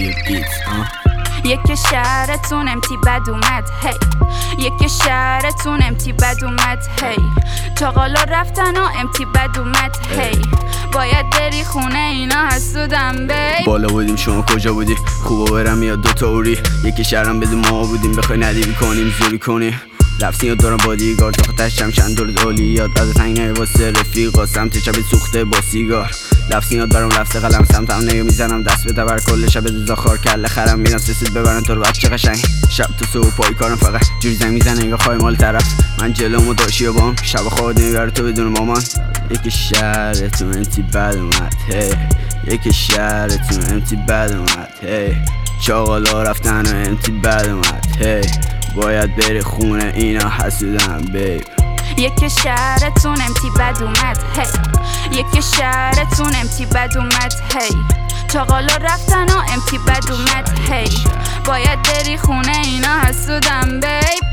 روی بیت. یک شهرتون امتی بد اومد هی یک شهرتون امتی بد اومد هی چاقالا رفتن و امتی بد اومد هی باید بری خونه اینا حسودم بی بالا بودیم شما کجا بودی؟ خوبا برم یا دوتا اوری یکی شهرم بدون ما بودیم بخوای ندیوی کنیم زوری کنیم لفظی دارم بادیگار تا خودشم چند دور اولیات از تنگ نگه واسه رفیقا سمت چپ سوخته با سیگار لفظی دارم لفظ قلم سمتم نگه میزنم دست به تبر کل شب دوزا خار کله خرم میرم سسید ببرن تو رو بچه قشنگ شب تو صبح پای کارم فقط جوری زنگ میزنه انگار خواهی مال طرف من جلومو داشی و بام شب خود نمیبره تو بدون مامان یکی شهرتون امتی بد اومد هی یکی شهرتون امتی بد اومد هی چاقالا رفتن و امتی بد اومد هی باید بری خونه اینا حسودم بیب یک شهرتون امتی بد اومد هی یک شهرتون امتی بد اومد هی چاقالا رفتن و امتی بد اومد هی باید بری خونه اینا حسودم بیب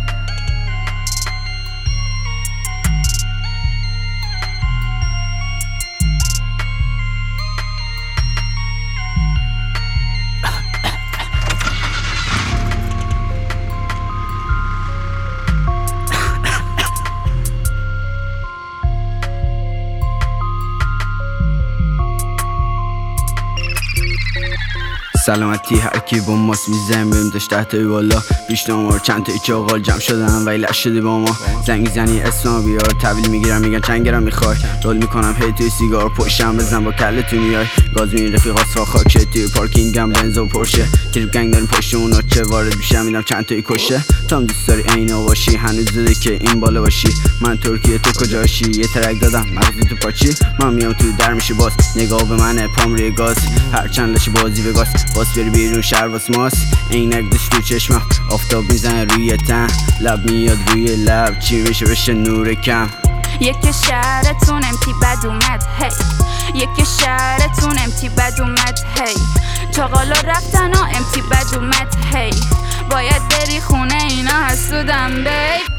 سلامتی هر کی با ماست میزنیم بریم داشت تحت بالا بیشتر چند تا چاقال جمع شدن ولی لش شده با ما زنگ میزنی اسمم بیار تحویل میگیرم میگن چند گرم میخوای رول میکنم هی توی سیگار پشتم بزن با کله تو میای گاز میرین رفیقات سا خاکه توی پارکینگم بنز و پرشه تریپ گنگ داریم پشت اونا چه وارد میشم میدم چند تایی کشه تو هم دوست داری عینا باشی هنوز زده که این بالا باشی من ترکیه تو کجاشی یه ترک دادم مغزی تو پاچی من میام تو در میشی باز نگاه به منه پام روی گاز هرچند لشی بازی به گاز باز بری بیرون شهر واس ماست عینک داشت تو چشمم آفتاب میزنه روی تن لب میاد روی لب چی میشه بشه نور کم یک شهرتون امتی بد اومد هی یک شهرتون امتی بد اومد هی چاقالا رفتن و امتی بد اومد هی باید بری خونه اینا حسودم بیب